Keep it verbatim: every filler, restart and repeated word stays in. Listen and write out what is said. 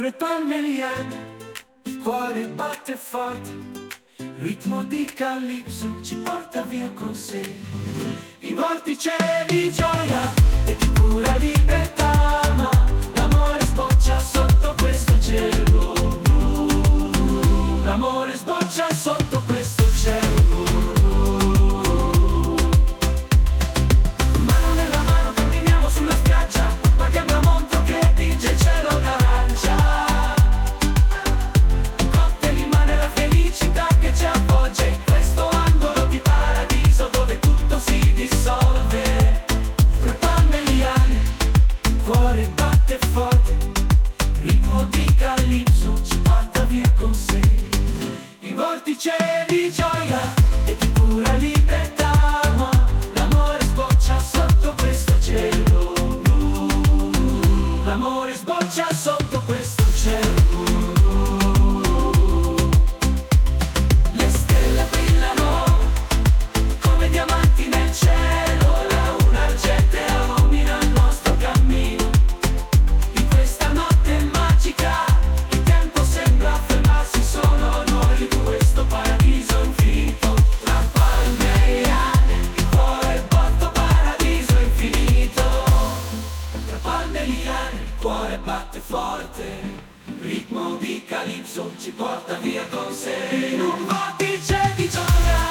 Tre palmeliane, cuore batte forte, ritmo di calypso ci porta via con sé. In vortice di gioia e di pura libertà, ma l'amore sboccia sotto questo cielo blu. L'amore sboccia sotto questo cielo blu. Mano nella mano camminiamo sulla spiaggia, guardiamo il tramonto che tinge il cielo d'arancia. Cocktail in mano e la felicità che ci avvolge in questo angolo di paradiso dove tutto si dissolve. Tre palmeliane, cuore batte forte, ritmo di calypso ci porta via con sé. In vortice di gioia e di pura libertà, ma l'amore sboccia sotto questo cielo blu. L'amore sboccia sotto questo cielo blu. Le stelle brillano come diamanti nel cielo, la luna argente illumina il nostro cammino. In questa notte magica il tempo sembra fermarsi, solo noi in questo paradiso infinito. Tra palmeliane, il cuore botto, paradiso infinito. Tra palmeliane, il cuore batte forte, ritmo di calypso ci porta via con sé. In un vortice di gioia